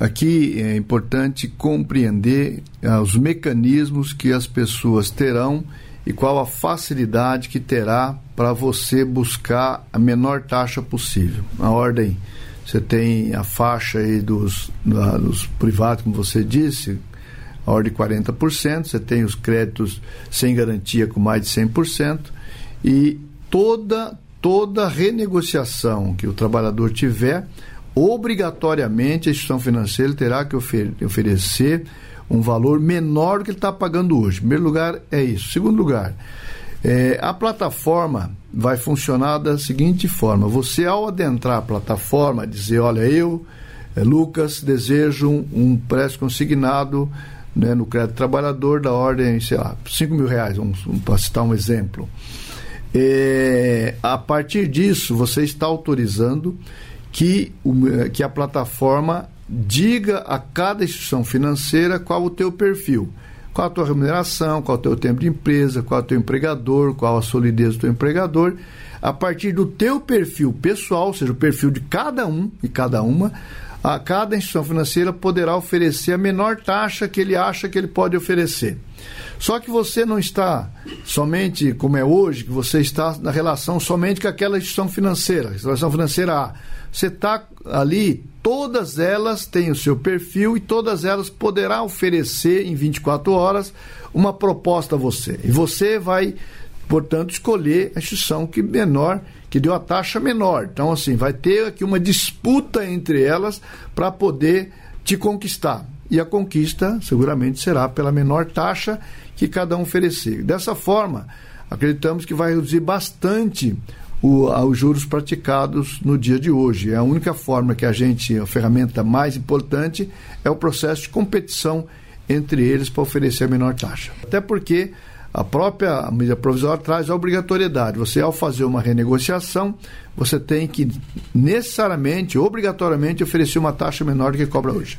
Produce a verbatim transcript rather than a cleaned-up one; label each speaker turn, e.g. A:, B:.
A: Aqui é importante compreender ah, os mecanismos que as pessoas terão e qual a facilidade que terá para você buscar a menor taxa possível. Na ordem, você tem a faixa aí dos, da, dos privados, como você disse, a ordem de quarenta por cento, você tem os créditos sem garantia com mais de cem por cento, e toda, toda renegociação que o trabalhador tiver, obrigatoriamente a instituição financeira terá que ofer- oferecer um valor menor do que ele está pagando hoje. Em primeiro lugar, é isso. Segundo lugar, é, a plataforma vai funcionar da seguinte forma: você, ao adentrar a plataforma, dizer, olha, eu, é, Lucas, desejo um, um préstimo consignado, né, no crédito trabalhador da ordem, sei lá, cinco mil reais, vamos, vamos, para citar um exemplo. É, a partir disso, você está autorizando que, que a plataforma diga a cada instituição financeira qual o teu perfil, qual a tua remuneração, qual o teu tempo de empresa, qual o teu empregador, qual a solidez do teu empregador. A partir do teu perfil pessoal, ou seja, o perfil de cada um e cada uma, a cada instituição financeira poderá oferecer a menor taxa que ele acha que ele pode oferecer. Só que você não está somente, como é hoje, que você está na relação somente com aquela instituição financeira, a instituição financeira A. Você está ali, todas elas têm o seu perfil e todas elas poderá oferecer em vinte e quatro horas uma proposta a você. E você vai, portanto, escolher a instituição que menor, que deu a taxa menor. Então, assim, vai ter aqui uma disputa entre elas para poder te conquistar. E a conquista seguramente será pela menor taxa que cada um oferecer. Dessa forma, acreditamos que vai reduzir bastante o, os juros praticados no dia de hoje. É a única forma que a gente, a ferramenta mais importante é o processo de competição entre eles para oferecer a menor taxa. Até porque a própria medida provisória traz a obrigatoriedade. Você, ao fazer uma renegociação, você tem que necessariamente, obrigatoriamente, oferecer uma taxa menor do que cobra hoje.